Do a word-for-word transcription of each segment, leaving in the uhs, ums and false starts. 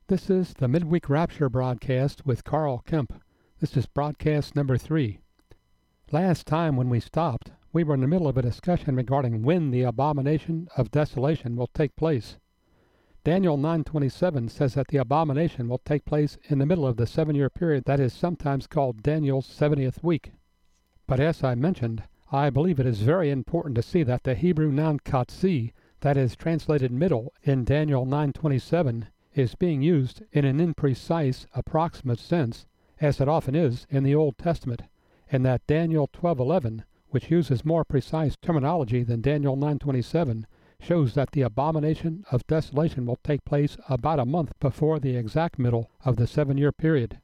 This is the Midweek Rapture broadcast with Carl Kemp. This is broadcast number three. Last time when we stopped, we were in the middle of a discussion regarding when the abomination of desolation will take place. Daniel nine twenty-seven says that the abomination will take place in the middle of the seven-year period that is sometimes called Daniel's seventieth week. But as I mentioned, I believe it is very important to see that the Hebrew noun katsi, that is translated middle in Daniel nine twenty-seven, is being used in an imprecise, approximate sense, as it often is in the Old Testament, and that Daniel twelve eleven, which uses more precise terminology than Daniel nine twenty-seven, shows that the abomination of desolation will take place about a month before the exact middle of the seven-year period.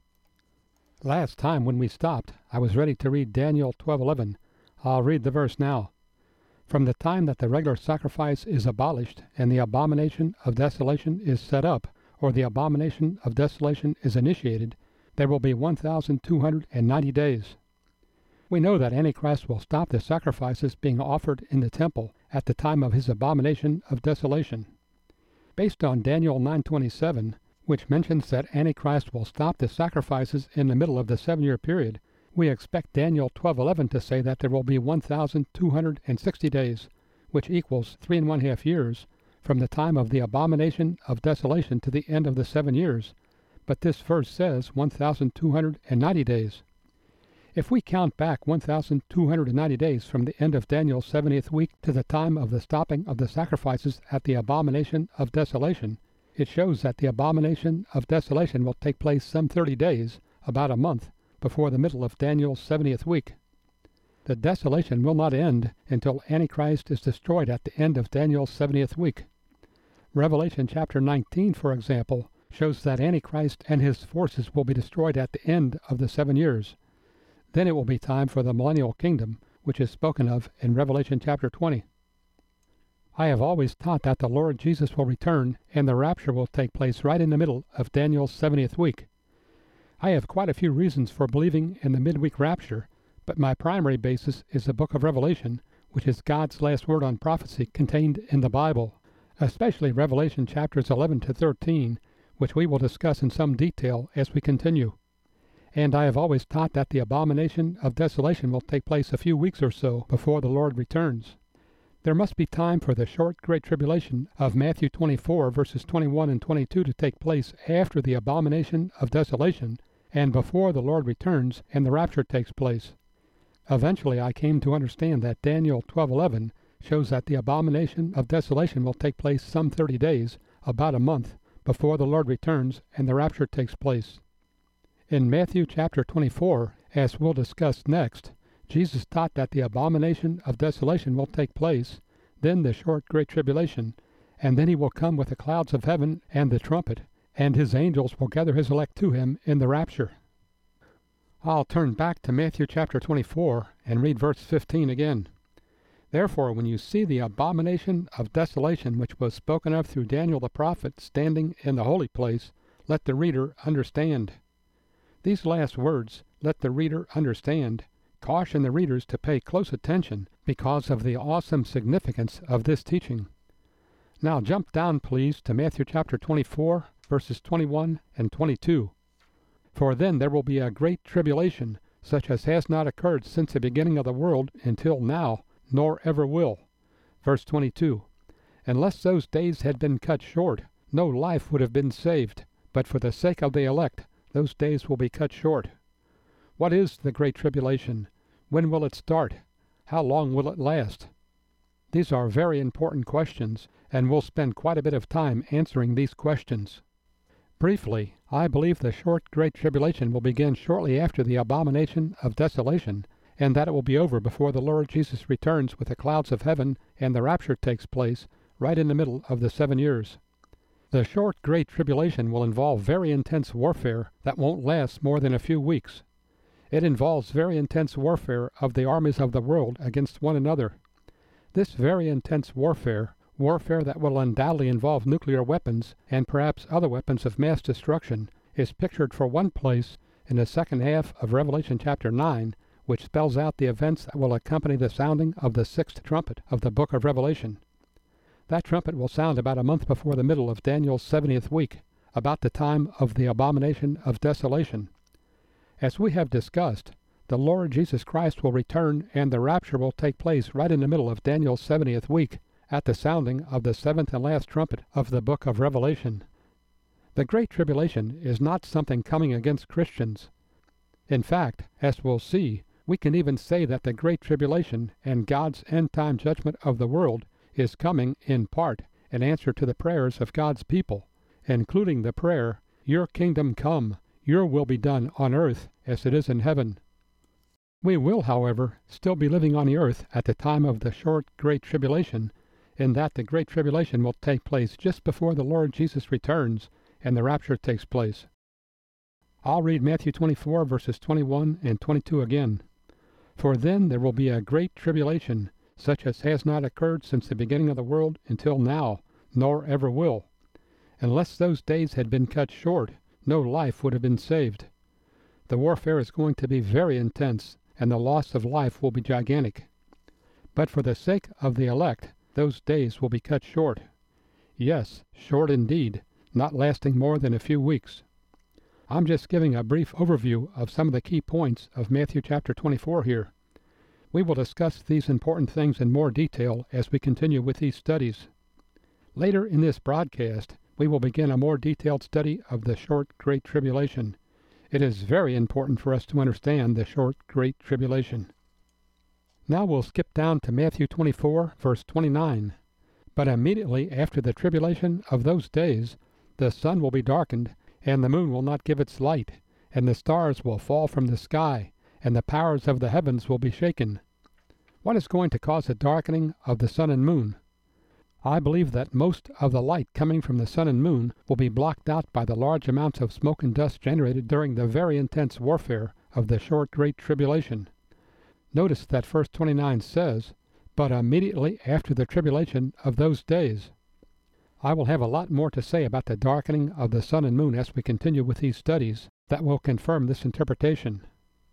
Last time when we stopped, I was ready to read Daniel twelve eleven. I'll read the verse now. From the time that the regular sacrifice is abolished and the abomination of desolation is set up, or the abomination of desolation is initiated, there will be one thousand two hundred ninety days. We know that Antichrist will stop the sacrifices being offered in the temple at the time of his abomination of desolation. Based on Daniel nine twenty-seven, which mentions that Antichrist will stop the sacrifices in the middle of the seven-year period, we expect Daniel twelve eleven to say that there will be one thousand two hundred sixty days, which equals three and one half years, from the time of the abomination of desolation to the end of the seven years, but this verse says one thousand two hundred ninety days. If we count back one thousand two hundred ninety days from the end of Daniel's seventieth week to the time of the stopping of the sacrifices at the abomination of desolation, it shows that the abomination of desolation will take place some thirty days, about a month, before the middle of Daniel's seventieth week. The desolation will not end until Antichrist is destroyed at the end of Daniel's seventieth week. Revelation chapter nineteen, for example, shows that Antichrist and his forces will be destroyed at the end of the seven years. Then it will be time for the millennial kingdom, which is spoken of in Revelation chapter twenty. I have always taught that the Lord Jesus will return and the rapture will take place right in the middle of Daniel's seventieth week. I have quite a few reasons for believing in the midweek rapture, but my primary basis is the book of Revelation, which is God's last word on prophecy contained in the Bible, especially Revelation chapters eleven to thirteen, which we will discuss in some detail as we continue. And I have always taught that the abomination of desolation will take place a few weeks or so before the Lord returns. There must be time for the short Great Tribulation of Matthew twenty-four, verses twenty-one and twenty-two to take place after the abomination of desolation and before the Lord returns and the rapture takes place. Eventually I came to understand that Daniel twelve eleven shows that the abomination of desolation will take place some thirty days, about a month, before the Lord returns and the rapture takes place. In Matthew chapter twenty-four, as we'll discuss next, Jesus taught that the abomination of desolation will take place, then the short Great Tribulation, and then he will come with the clouds of heaven and the trumpet, and his angels will gather his elect to him in the rapture. I'll turn back to Matthew chapter twenty-four and read verse fifteen again. Therefore, when you see the abomination of desolation which was spoken of through Daniel the prophet standing in the holy place, let the reader understand. These last words, let the reader understand, caution the readers to pay close attention because of the awesome significance of this teaching. Now jump down, please, to Matthew chapter twenty-four, verses twenty-one and twenty-two. For then there will be a great tribulation, such as has not occurred since the beginning of the world until now, nor ever will. Verse twenty-two. Unless those days had been cut short, no life would have been saved, but for the sake of the elect, those days will be cut short. What is the Great Tribulation? When will it start? How long will it last? These are very important questions, and we'll spend quite a bit of time answering these questions. Briefly, I believe the short Great Tribulation will begin shortly after the abomination of desolation, and that it will be over before the Lord Jesus returns with the clouds of heaven and the rapture takes place right in the middle of the seven years. The short Great Tribulation will involve very intense warfare that won't last more than a few weeks. It involves very intense warfare of the armies of the world against one another. This very intense warfare, warfare that will undoubtedly involve nuclear weapons and perhaps other weapons of mass destruction, is pictured for one place in the second half of Revelation chapter nine, which spells out the events that will accompany the sounding of the sixth trumpet of the book of Revelation. That trumpet will sound about a month before the middle of Daniel's seventieth week, about the time of the abomination of desolation. As we have discussed, the Lord Jesus Christ will return and the rapture will take place right in the middle of Daniel's seventieth week at the sounding of the seventh and last trumpet of the book of Revelation. The Great Tribulation is not something coming against Christians. In fact, as we'll see, we can even say that the Great Tribulation and God's end-time judgment of the world is coming, in part, in answer to the prayers of God's people, including the prayer, "Your kingdom come, your will be done on earth as it is in heaven." We will, however, still be living on the earth at the time of the short Great Tribulation, in that the Great Tribulation will take place just before the Lord Jesus returns and the rapture takes place. I'll read Matthew twenty-four, verses twenty-one and twenty-two again. "For then there will be a great tribulation, such as has not occurred since the beginning of the world until now, nor ever will. Unless those days had been cut short, no life would have been saved." The warfare is going to be very intense, and the loss of life will be gigantic. But for the sake of the elect, those days will be cut short. Yes, short indeed, not lasting more than a few weeks. I'm just giving a brief overview of some of the key points of Matthew chapter twenty-four here. We will discuss these important things in more detail as we continue with these studies. Later in this broadcast, we will begin a more detailed study of the short Great Tribulation. It is very important for us to understand the short Great Tribulation. Now we'll skip down to Matthew twenty-four, verse twenty-nine. "But immediately after the tribulation of those days, the sun will be darkened, and the moon will not give its light, and the stars will fall from the sky, and the powers of the heavens will be shaken." What is going to cause a darkening of the sun and moon? I believe that most of the light coming from the sun and moon will be blocked out by the large amounts of smoke and dust generated during the very intense warfare of the short Great Tribulation. Notice that verse twenty-nine says, "But immediately after the tribulation of those days." I will have a lot more to say about the darkening of the sun and moon as we continue with these studies that will confirm this interpretation.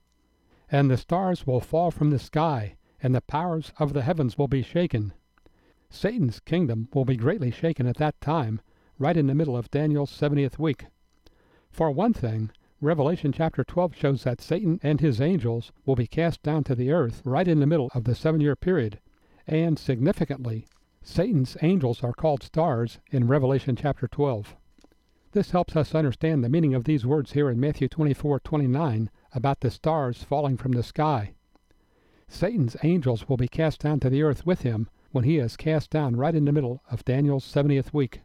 "And the stars will fall from the sky, and the powers of the heavens will be shaken." Satan's kingdom will be greatly shaken at that time, right in the middle of Daniel's seventieth week. For one thing, Revelation chapter twelve shows that Satan and his angels will be cast down to the earth right in the middle of the seven-year period, and significantly, Satan's angels are called stars in Revelation chapter twelve. This helps us understand the meaning of these words here in Matthew twenty-four twenty-nine about the stars falling from the sky. Satan's angels will be cast down to the earth with him when he is cast down right in the middle of Daniel's seventieth week.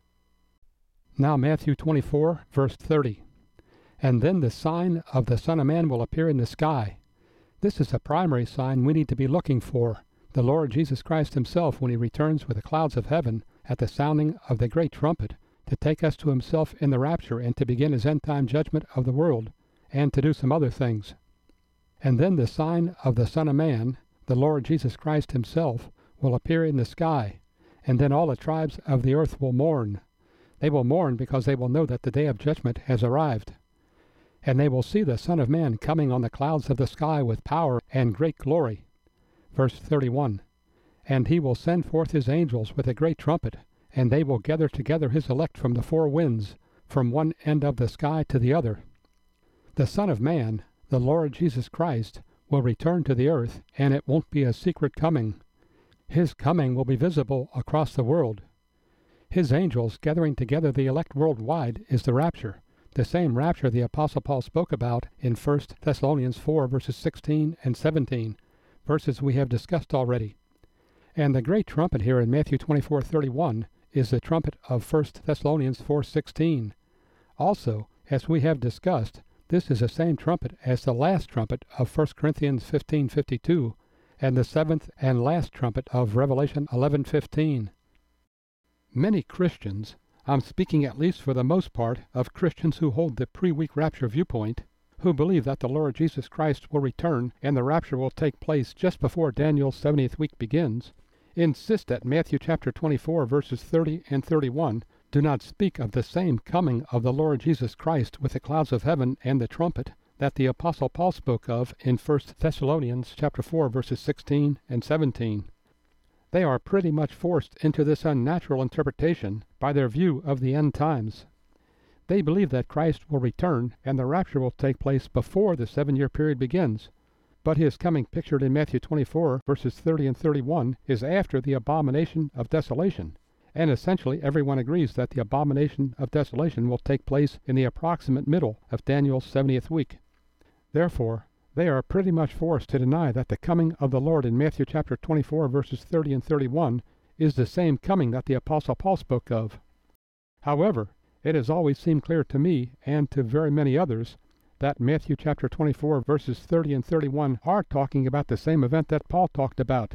Now Matthew twenty-four, verse thirty. "And then the sign of the Son of Man will appear in the sky." This is a primary sign we need to be looking for, the Lord Jesus Christ himself when he returns with the clouds of heaven at the sounding of the great trumpet to take us to himself in the rapture and to begin his end-time judgment of the world and to do some other things. "And then the sign of the Son of Man, the Lord Jesus Christ himself, will appear in the sky, and then all the tribes of the earth will mourn. They will mourn because they will know that the day of judgment has arrived. And they will see the Son of Man coming on the clouds of the sky with power and great glory." Verse thirty-one. "And he will send forth his angels with a great trumpet, and they will gather together his elect from the four winds, from one end of the sky to the other." The Son of Man, the Lord Jesus Christ, will return to the earth, and it won't be a secret coming. His coming will be visible across the world. His angels gathering together the elect worldwide is the rapture, the same rapture the Apostle Paul spoke about in First Thessalonians four, verses sixteen and seventeen, verses we have discussed already. And the great trumpet here in Matthew twenty-four thirty-one is the trumpet of First Thessalonians four sixteen. Also, as we have discussed, this is the same trumpet as the last trumpet of First Corinthians fifteen fifty-two and the seventh and last trumpet of Revelation eleven fifteen. Many Christians, I'm speaking at least for the most part of Christians who hold the pre-week rapture viewpoint, who believe that the Lord Jesus Christ will return and the rapture will take place just before Daniel's seventieth week begins, insist that Matthew chapter twenty-four verses thirty and thirty-one do not speak of the same coming of the Lord Jesus Christ with the clouds of heaven and the trumpet that the Apostle Paul spoke of in First Thessalonians chapter four verses sixteen and seventeen. They are pretty much forced into this unnatural interpretation by their view of the end times. They believe that Christ will return and the rapture will take place before the seven-year period begins. But his coming pictured in Matthew twenty-four, verses thirty and thirty-one, is after the abomination of desolation. And essentially everyone agrees that the abomination of desolation will take place in the approximate middle of Daniel's seventieth week. Therefore, they are pretty much forced to deny that the coming of the Lord in Matthew chapter twenty-four, verses thirty and thirty-one, is the same coming that the Apostle Paul spoke of. However, it has always seemed clear to me, and to very many others, that Matthew chapter twenty-four, verses thirty and thirty-one are talking about the same event that Paul talked about.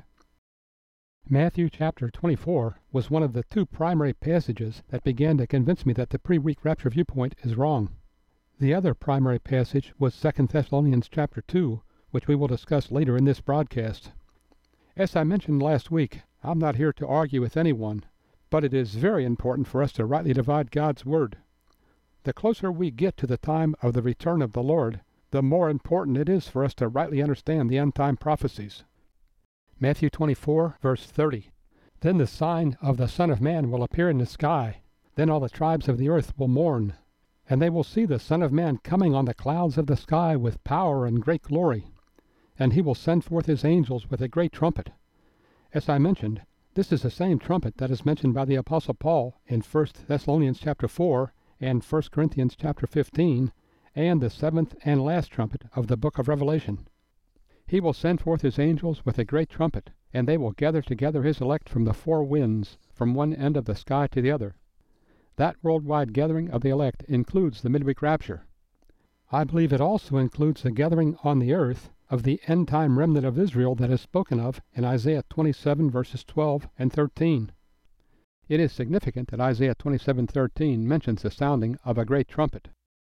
Matthew chapter twenty-four was one of the two primary passages that began to convince me that the pre-week rapture viewpoint is wrong. The other primary passage was Second Thessalonians chapter two, which we will discuss later in this broadcast. As I mentioned last week, I'm not here to argue with anyone, but it is very important for us to rightly divide God's Word. The closer we get to the time of the return of the Lord, the more important it is for us to rightly understand the end-time prophecies. Matthew twenty-four, verse thirty. Then the sign of the Son of Man will appear in the sky. Then all the tribes of the earth will mourn. And they will see the Son of Man coming on the clouds of the sky with power and great glory. And he will send forth his angels with a great trumpet. As I mentioned, this is the same trumpet that is mentioned by the Apostle Paul in First Thessalonians chapter four and First Corinthians chapter fifteen, and the seventh and last trumpet of the book of Revelation. He will send forth his angels with a great trumpet, and they will gather together his elect from the four winds, from one end of the sky to the other. That worldwide gathering of the elect includes the midweek rapture. I believe it also includes the gathering on the earth of the end-time remnant of Israel that is spoken of in Isaiah twenty-seven, verses twelve and thirteen. It is significant that Isaiah twenty-seven thirteen mentions the sounding of a great trumpet.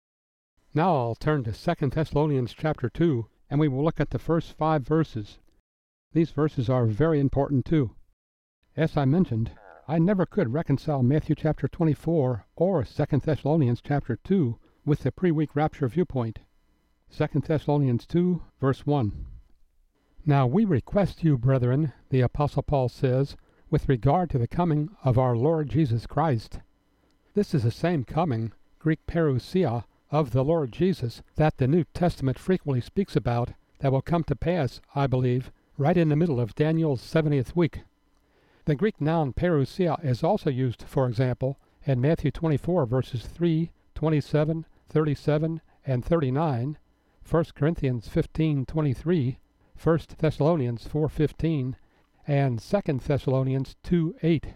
Now I'll turn to Second Thessalonians chapter two, and we will look at the first five verses. These verses are very important too. As I mentioned, I never could reconcile Matthew chapter twenty-four or Second Thessalonians chapter two with the pre-week rapture viewpoint. Second Thessalonians two, verse one. Now we request you, brethren, the Apostle Paul says, with regard to the coming of our Lord Jesus Christ. This is the same coming, Greek parousia, of the Lord Jesus that the New Testament frequently speaks about, that will come to pass, I believe, right in the middle of Daniel's seventieth week. The Greek noun parousia is also used, for example, in Matthew twenty-four, verses three, twenty-seven, thirty-seven, and thirty-nine, First Corinthians fifteen twenty-three, First Thessalonians four fifteen, and Second Thessalonians two eight.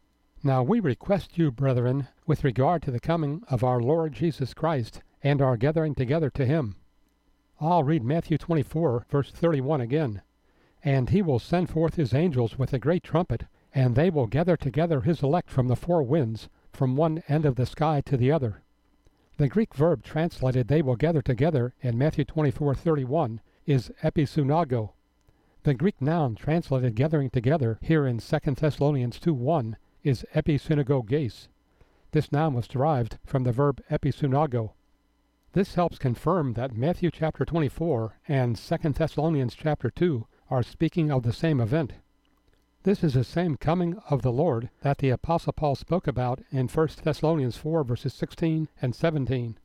Now we request you, brethren, with regard to the coming of our Lord Jesus Christ, and our gathering together to him. I'll read Matthew twenty-four, verse thirty-one again. And he will send forth his angels with a great trumpet, and they will gather together his elect from the four winds, from one end of the sky to the other. The Greek verb translated they will gather together in Matthew twenty-four thirty-one is episunago. The Greek noun translated gathering together here in Second Thessalonians two one is episynagoges. This noun was derived from the verb episunago. This helps confirm that Matthew chapter twenty-four and Second Thessalonians chapter two are speaking of the same event. This is the same coming of the Lord that the Apostle Paul spoke about in First Thessalonians four, verses sixteen and seventeen.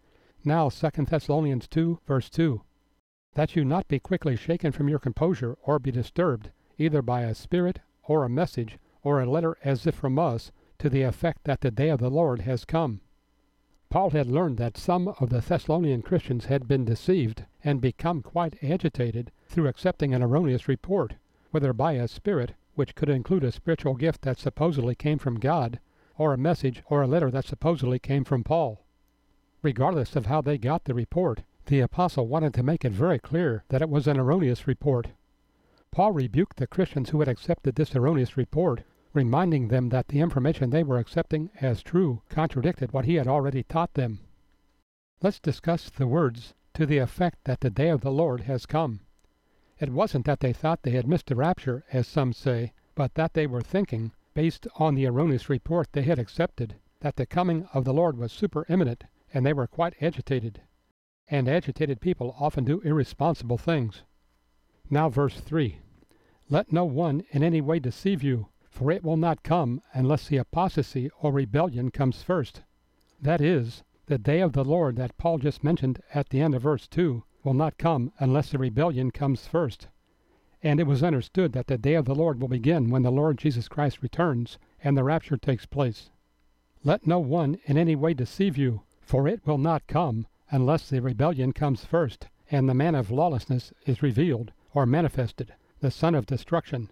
Now Second Thessalonians two, verse two. That you not be quickly shaken from your composure, or be disturbed, either by a spirit, or a message, or a letter as if from us, to the effect that the day of the Lord has come. Paul had learned that some of the Thessalonian Christians had been deceived, and become quite agitated through accepting an erroneous report, whether by a spirit, which could include a spiritual gift that supposedly came from God, or a message or a letter that supposedly came from Paul. Regardless of how they got the report, the apostle wanted to make it very clear that it was an erroneous report. Paul rebuked the Christians who had accepted this erroneous report, reminding them that the information they were accepting as true contradicted what he had already taught them. Let's discuss the words to the effect that the day of the Lord has come. It wasn't that they thought they had missed the rapture, as some say, but that they were thinking, based on the erroneous report they had accepted, that the coming of the Lord was superimminent, and they were quite agitated. And agitated people often do irresponsible things. Now verse three. Let no one in any way deceive you, for it will not come unless the apostasy or rebellion comes first. That is, the day of the Lord that Paul just mentioned at the end of verse two will not come unless the rebellion comes first. And it was understood that the day of the Lord will begin when the Lord Jesus Christ returns and the rapture takes place. Let no one in any way deceive you, for it will not come unless the rebellion comes first, and the man of lawlessness is revealed, or manifested, the son of destruction.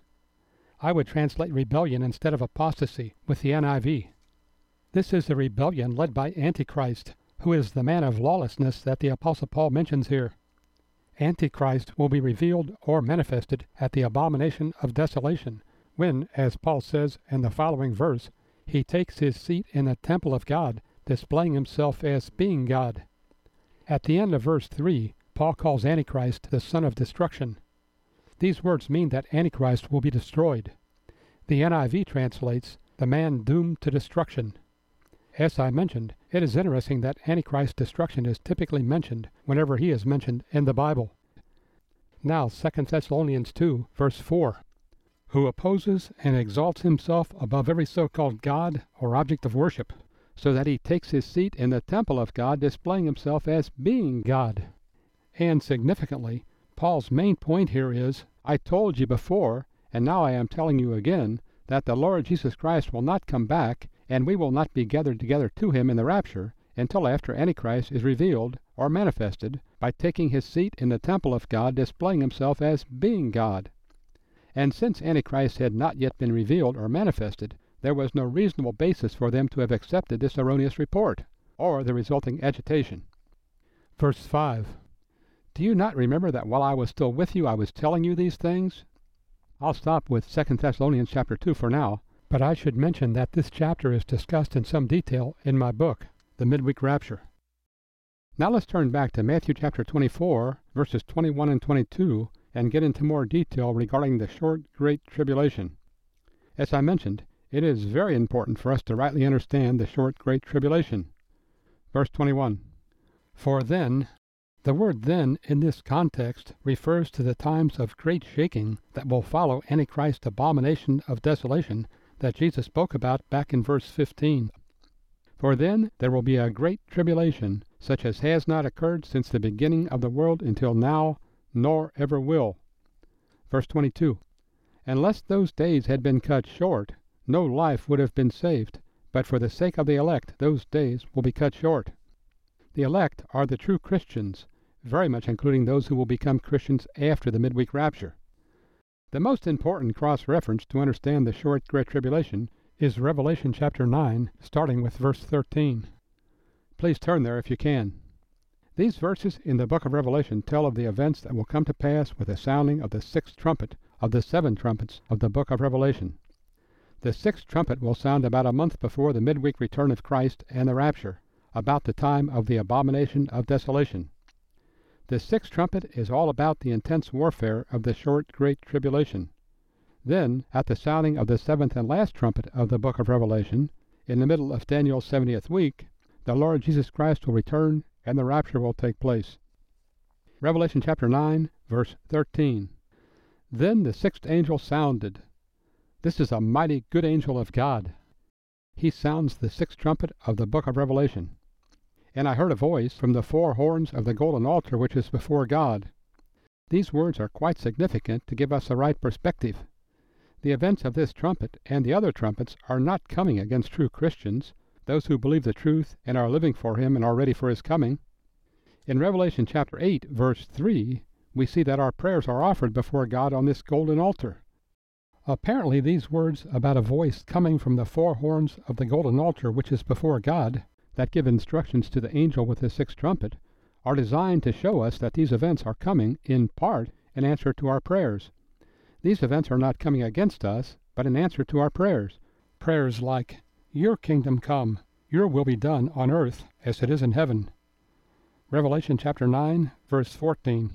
I would translate rebellion instead of apostasy with the N I V. This is the rebellion led by Antichrist, who is the man of lawlessness that the Apostle Paul mentions here. Antichrist will be revealed or manifested at the abomination of desolation, when, as Paul says in the following verse, he takes his seat in the temple of God, displaying himself as being God. At the end of verse three, Paul calls Antichrist the son of destruction. These words mean that Antichrist will be destroyed. The N I V translates, the man doomed to destruction. As I mentioned, it is interesting that Antichrist's destruction is typically mentioned whenever he is mentioned in the Bible. Now, Second Thessalonians two, verse four, who opposes and exalts himself above every so-called God or object of worship, so that he takes his seat in the temple of God, displaying himself as being God. And significantly, Paul's main point here is, I told you before, and now I am telling you again, that the Lord Jesus Christ will not come back, and we will not be gathered together to him in the rapture until after Antichrist is revealed or manifested by taking his seat in the temple of God, displaying himself as being God. And since Antichrist had not yet been revealed or manifested, there was no reasonable basis for them to have accepted this erroneous report, or the resulting agitation. Verse five. Do you not remember that while I was still with you, I was telling you these things? I'll stop with Second Thessalonians chapter two for now, but I should mention that this chapter is discussed in some detail in my book, The Midweek Rapture. Now let's turn back to Matthew chapter twenty-four, verses twenty-one and twenty-two, and get into more detail regarding the short Great Tribulation. As I mentioned, it is very important for us to rightly understand the short Great Tribulation. Verse twenty-one. For then, the word then in this context refers to the times of great shaking that will follow Antichrist's abomination of desolation that Jesus spoke about back in verse fifteen. For then there will be a great tribulation, such as has not occurred since the beginning of the world until now, nor ever will. Verse twenty-two. Unless those days had been cut short, no life would have been saved, but for the sake of the elect those days will be cut short. The elect are the true Christians, very much including those who will become Christians after the midweek rapture. The most important cross-reference to understand the short Great Tribulation is Revelation chapter nine, starting with verse thirteen. Please turn there if you can. These verses in the book of Revelation tell of the events that will come to pass with the sounding of the sixth trumpet of the seven trumpets of the book of Revelation. The sixth trumpet will sound about a month before the midweek return of Christ and the rapture, about the time of the abomination of desolation. The sixth trumpet is all about the intense warfare of the short Great Tribulation. Then, at the sounding of the seventh and last trumpet of the book of Revelation, in the middle of Daniel's seventieth week, the Lord Jesus Christ will return and the rapture will take place. Revelation chapter nine, verse thirteen. Then the sixth angel sounded. This is a mighty good angel of God. He sounds the sixth trumpet of the book of Revelation. And I heard a voice from the four horns of the golden altar which is before God. These words are quite significant to give us a right perspective. The events of this trumpet and the other trumpets are not coming against true Christians, those who believe the truth and are living for him and are ready for his coming. In Revelation chapter eight, verse three, we see that our prayers are offered before God on this golden altar. Apparently these words about a voice coming from the four horns of the golden altar which is before God, that give instructions to the angel with the sixth trumpet, are designed to show us that these events are coming, in part, in answer to our prayers. These events are not coming against us, but in answer to our prayers. Prayers like, Your kingdom come, Your will be done on earth as it is in heaven. Revelation chapter nine, verse fourteen.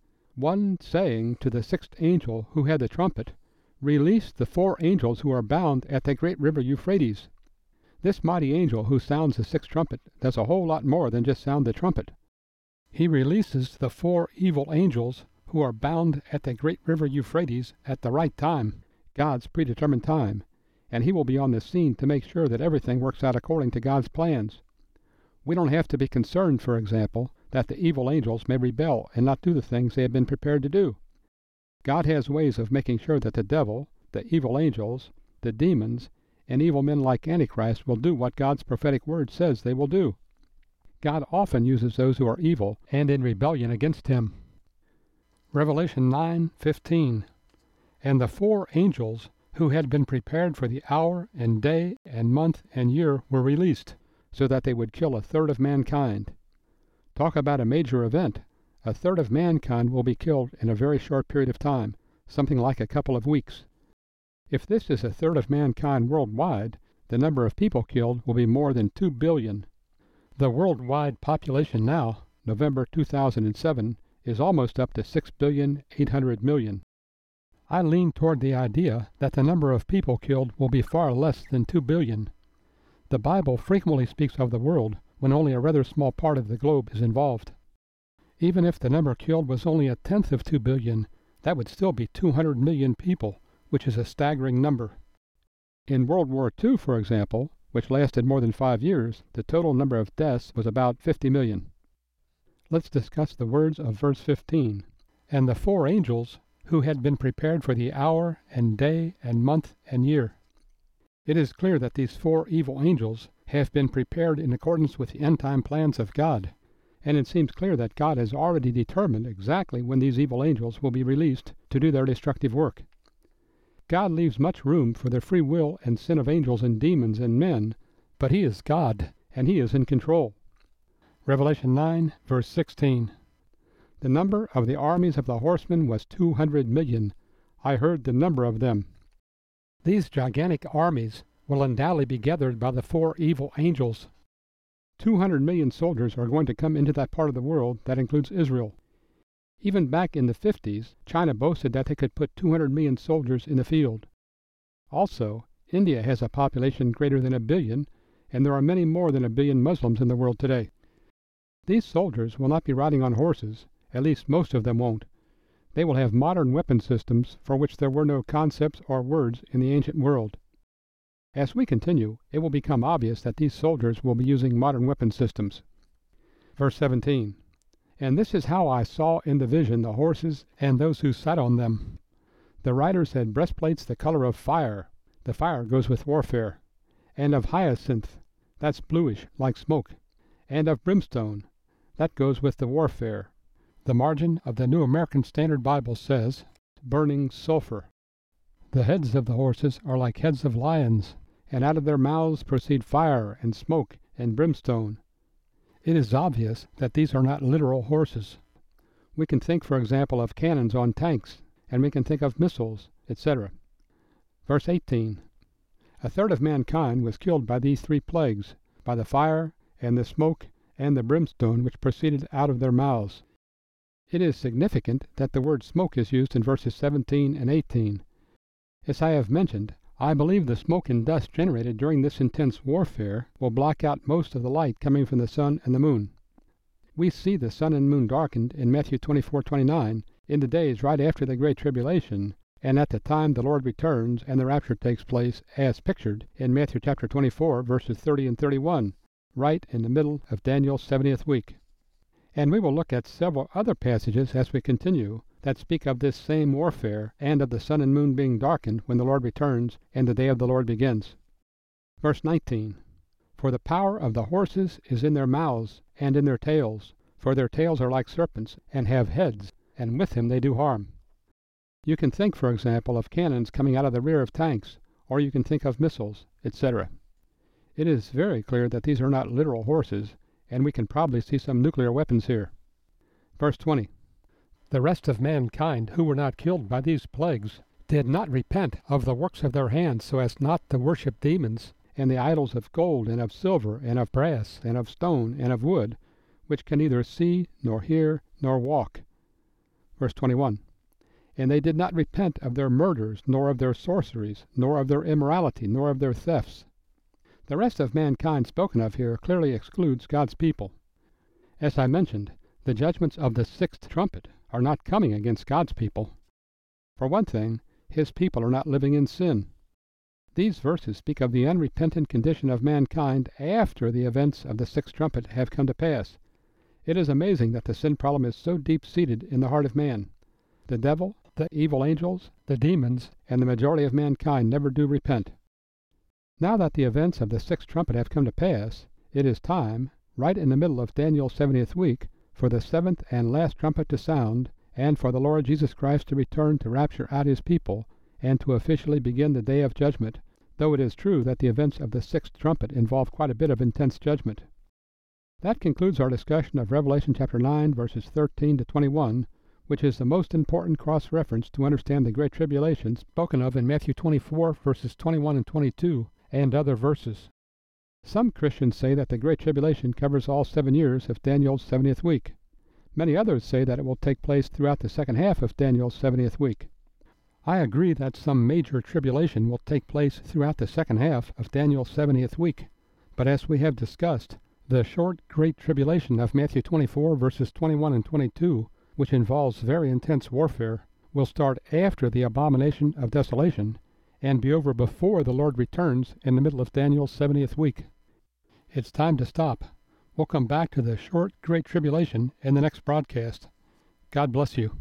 One saying to the sixth angel who had the trumpet, Release the four angels who are bound at the great river Euphrates. This mighty angel who sounds the sixth trumpet does a whole lot more than just sound the trumpet. He releases the four evil angels who are bound at the great river Euphrates at the right time, God's predetermined time, and he will be on the scene to make sure that everything works out according to God's plans. We don't have to be concerned, for example, that the evil angels may rebel and not do the things they have been prepared to do. God has ways of making sure that the devil, the evil angels, the demons, and evil men like Antichrist will do what God's prophetic word says they will do. God often uses those who are evil and in rebellion against him. Revelation nine fifteen. And the four angels who had been prepared for the hour and day and month and year were released, so that they would kill a third of mankind. Talk about a major event. A third of mankind will be killed in a very short period of time, something like a couple of weeks. If this is a third of mankind worldwide, the number of people killed will be more than two billion. The worldwide population now, November two thousand seven, is almost up to six billion eight hundred million. I lean toward the idea that the number of people killed will be far less than two billion. The Bible frequently speaks of the world when only a rather small part of the globe is involved. Even if the number killed was only a tenth of two billion, that would still be two hundred million people, which is a staggering number. In World War Two, for example, which lasted more than five years, the total number of deaths was about fifty million. Let's discuss the words of verse fifteen. And the four angels who had been prepared for the hour and day and month and year. It is clear that these four evil angels have been prepared in accordance with the end-time plans of God, and it seems clear that God has already determined exactly when these evil angels will be released to do their destructive work. God leaves much room for the free will and sin of angels and demons and men, but he is God, and he is in control. Revelation nine, verse sixteen. The number of the armies of the horsemen was two hundred million. I heard the number of them. These gigantic armies will undoubtedly be gathered by the four evil angels. Two hundred million soldiers are going to come into that part of the world that includes Israel. Even back in the fifties, China boasted that they could put two hundred million soldiers in the field. Also, India has a population greater than a billion, and there are many more than a billion Muslims in the world today. These soldiers will not be riding on horses, at least most of them won't. They will have modern weapon systems for which there were no concepts or words in the ancient world. As we continue, it will become obvious that these soldiers will be using modern weapon systems. Verse seventeen. And this is how I saw in the vision the horses and those who sat on them. The riders had breastplates the color of fire. The fire goes with warfare. And of hyacinth, that's bluish, like smoke. And of brimstone, that goes with the warfare. The margin of the New American Standard Bible says, burning sulfur. The heads of the horses are like heads of lions, and out of their mouths proceed fire and smoke and brimstone. It is obvious that these are not literal horses. We can think, for example, of cannons on tanks, and we can think of missiles, et cetera. Verse eighteen. A third of mankind was killed by these three plagues, by the fire and the smoke and the brimstone which proceeded out of their mouths. It is significant that the word smoke is used in verses seventeen and eighteen. As I have mentioned, I believe the smoke and dust generated during this intense warfare will block out most of the light coming from the sun and the moon. We see the sun and moon darkened in Matthew twenty-four twenty-nine in the days right after the Great Tribulation, and at the time the Lord returns and the rapture takes place as pictured in Matthew chapter twenty-four, verses thirty and thirty-one, right in the middle of Daniel's seventieth week. And we will look at several other passages as we continue that speak of this same warfare and of the sun and moon being darkened when the Lord returns and the day of the Lord begins. Verse nineteen. For the power of the horses is in their mouths and in their tails, for their tails are like serpents and have heads, and with them they do harm. You can think, for example, of cannons coming out of the rear of tanks, or you can think of missiles, et cetera. It is very clear that these are not literal horses, and we can probably see some nuclear weapons here. Verse twenty. The rest of mankind who were not killed by these plagues did not repent of the works of their hands so as not to worship demons and the idols of gold and of silver and of brass and of stone and of wood, which can neither see nor hear nor walk. Verse twenty-one. And they did not repent of their murders, nor of their sorceries, nor of their immorality, nor of their thefts. The rest of mankind spoken of here clearly excludes God's people. As I mentioned, the judgments of the sixth trumpet are not coming against God's people. For one thing, his people are not living in sin. These verses speak of the unrepentant condition of mankind after the events of the sixth trumpet have come to pass. It is amazing that the sin problem is so deep-seated in the heart of man. The devil, the evil angels, the demons, and the majority of mankind never do repent. Now that the events of the sixth trumpet have come to pass, it is time, right in the middle of Daniel's seventieth week, for the seventh and last trumpet to sound, and for the Lord Jesus Christ to return to rapture out his people, and to officially begin the day of judgment, though it is true that the events of the sixth trumpet involve quite a bit of intense judgment. That concludes our discussion of Revelation chapter nine, verses thirteen to twenty-one, which is the most important cross-reference to understand the Great Tribulation spoken of in Matthew twenty-four, verses twenty-one and twenty-two, and other verses. Some Christians say that the Great Tribulation covers all seven years of Daniel's seventieth week. Many others say that it will take place throughout the second half of Daniel's seventieth week. I agree that some major tribulation will take place throughout the second half of Daniel's seventieth week, but as we have discussed, the short Great Tribulation of Matthew twenty-four, verses twenty-one and twenty-two, which involves very intense warfare, will start after the abomination of desolation and be over before the Lord returns in the middle of Daniel's seventieth week. It's time to stop. We'll come back to the short Great Tribulation in the next broadcast. God bless you.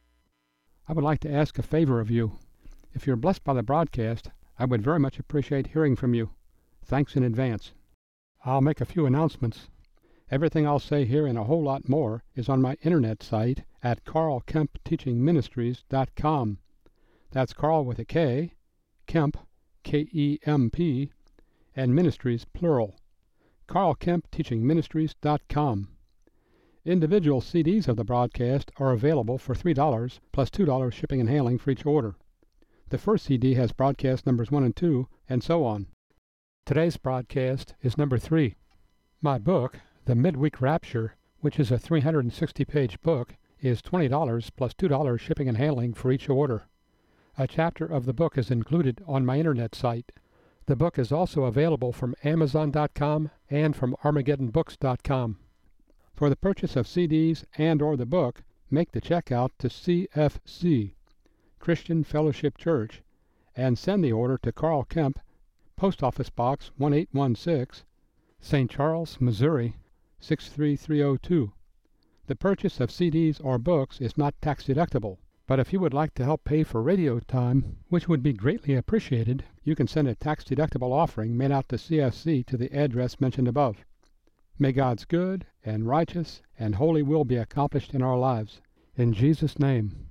I would like to ask a favor of you. If you're blessed by the broadcast, I would very much appreciate hearing from you. Thanks in advance. I'll make a few announcements. Everything I'll say here and a whole lot more is on my internet site at carl kemp teaching ministries dot com. That's Carl with a K, Kemp, K E M P, and Ministries, plural. carl kemp teaching ministries dot com. Individual C Ds of the broadcast are available for three dollars plus two dollars shipping and handling for each order. The first C D has broadcast numbers one and two, and so on. Today's broadcast is number three. My book, The Midweek Rapture, which is a three hundred sixty page book, is twenty dollars plus two dollars shipping and handling for each order. A chapter of the book is included on my internet site. The book is also available from amazon dot com and from armageddon books dot com. For the purchase of C Ds and or the book, make the check out to C F C, Christian Fellowship Church, and send the order to Carl Kemp, Post Office Box one eight one six, Saint Charles, Missouri six three three zero two. The purchase of C Ds or books is not tax deductible, but if you would like to help pay for radio time, which would be greatly appreciated, you can send a tax-deductible offering made out to C F C to the address mentioned above. May God's good and righteous and holy will be accomplished in our lives. In Jesus' name.